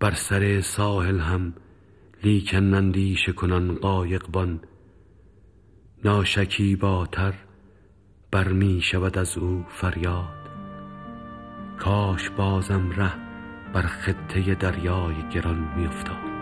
بر سر ساحل هم لیکن اندیشه کنان قایقبان، ناشکیباتر بر می شود از او فریاد. کاش بازم ره بر خطه دریای گران می افتاد.